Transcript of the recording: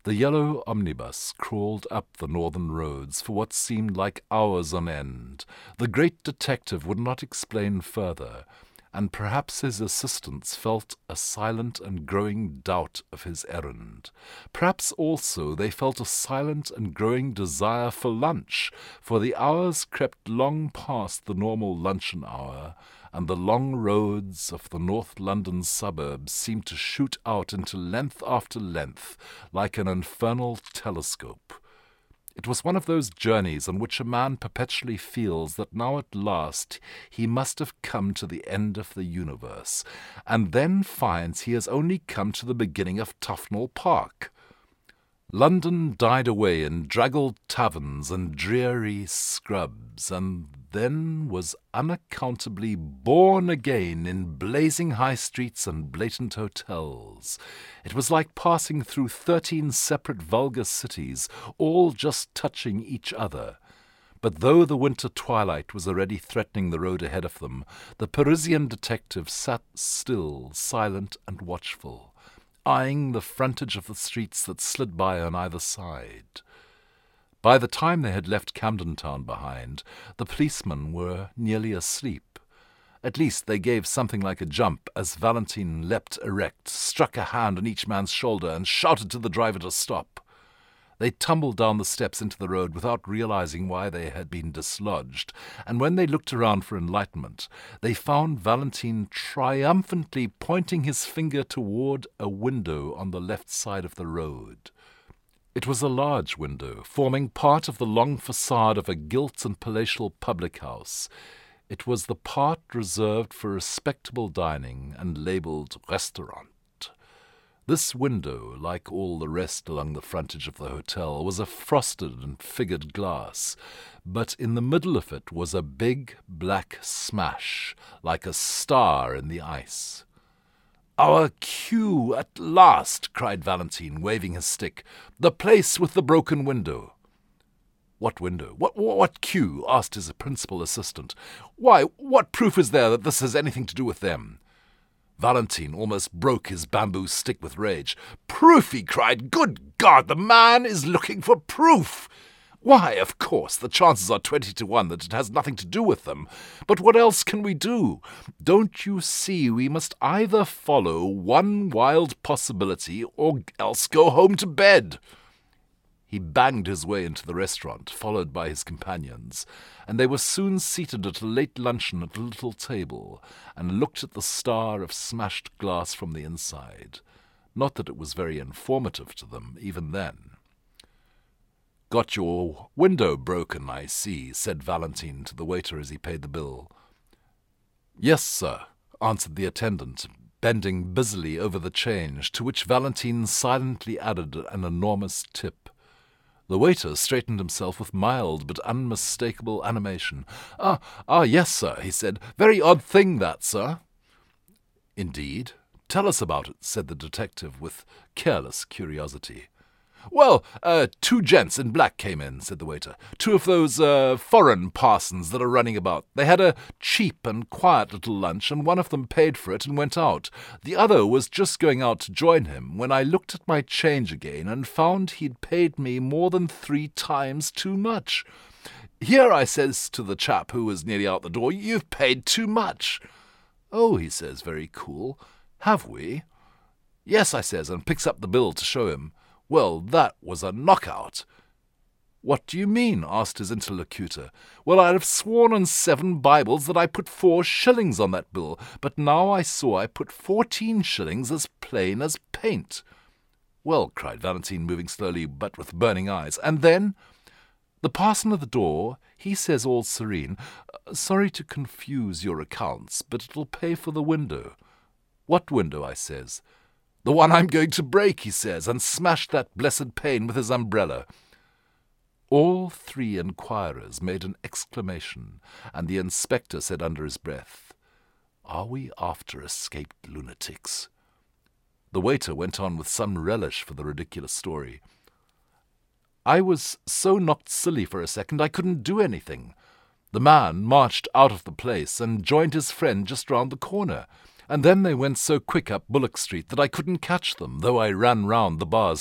The yellow omnibus crawled up the northern roads for what seemed like hours on end. The great detective would not explain further, and perhaps his assistants felt a silent and growing doubt of his errand. Perhaps also they felt a silent and growing desire for lunch, for the hours crept long past the normal luncheon hour, and the long roads of the North London suburbs seemed to shoot out into length after length, like an infernal telescope. It was one of those journeys on which a man perpetually feels that now at last he must have come to the end of the universe, and then finds he has only come to the beginning of Tufnell Park. London died away in draggled taverns and dreary scrubs, and then was unaccountably born again in blazing high streets and blatant hotels. It was like passing through 13 separate vulgar cities, all just touching each other. But though the winter twilight was already threatening the road ahead of them, the Parisian detective sat still, silent and watchful, eyeing the frontage of the streets that slid by on either side. By the time they had left Camden Town behind, the policemen were nearly asleep. At least they gave something like a jump as Valentine leapt erect, struck a hand on each man's shoulder, and shouted to the driver to stop. They tumbled down the steps into the road without realizing why they had been dislodged, and when they looked around for enlightenment, they found Valentine triumphantly pointing his finger toward a window on the left side of the road. It was a large window, forming part of the long facade of a gilt and palatial public house. It was the part reserved for respectable dining and labelled restaurant. This window, like all the rest along the frontage of the hotel, was of frosted and figured glass, but in the middle of it was a big black smash, like a star in the ice. "Our cue at last!" cried Valentine, waving his stick. "The place with the broken window." "What window? What cue?" asked his principal assistant. "Why, what proof is there that this has anything to do with them?" Valentine almost broke his bamboo stick with rage. "Proof!" he cried. "Good God, the man is looking for proof! Why, of course, the chances are 20 to 1 that it has nothing to do with them. But what else can we do? Don't you see we must either follow one wild possibility or else go home to bed?" He banged his way into the restaurant, followed by his companions, and they were soon seated at a late luncheon at a little table, and looked at the star of smashed glass from the inside. Not that it was very informative to them, even then. "Got your window broken, I see," said Valentine to the waiter as he paid the bill. "Yes, sir," answered the attendant, bending busily over the change, to which Valentine silently added an enormous tip. The waiter straightened himself with mild but unmistakable animation. Yes, sir," he said. "Very odd thing that, sir." "Indeed? Tell us about it," said the detective with careless curiosity. "Well, 2 gents in black came in," said the waiter. "2 of those foreign parsons that are running about. They had a cheap and quiet little lunch, and one of them paid for it and went out. The other was just going out to join him, when I looked at my change again and found he'd paid me more than 3 times too much. 'Here,' I says to the chap who was nearly out the door, 'you've paid too much.' 'Oh,' he says, very cool, 'have we?' 'Yes,' I says, and picks up the bill to show him. Well, that was a knockout." "What do you mean?" asked his interlocutor. "Well, I'd have sworn on 7 Bibles that I put 4 shillings on that bill, but now I saw I put 14 shillings as plain as paint." "Well," cried Valentine, moving slowly but with burning eyes, "and then?" "The parson at the door, he says all serene, 'Sorry to confuse your accounts, but it'll pay for the window.' 'What window?' I says. 'The one I'm going to break,' he says, and smashed that blessed pane with his umbrella." All 3 inquirers made an exclamation, and the inspector said under his breath, "Are we after escaped lunatics?" The waiter went on with some relish for the ridiculous story. "I was so knocked silly for a second I couldn't do anything. The man marched out of the place and joined his friend just round the corner, and then they went so quick up Bullock Street that I couldn't catch them, though I ran round the bars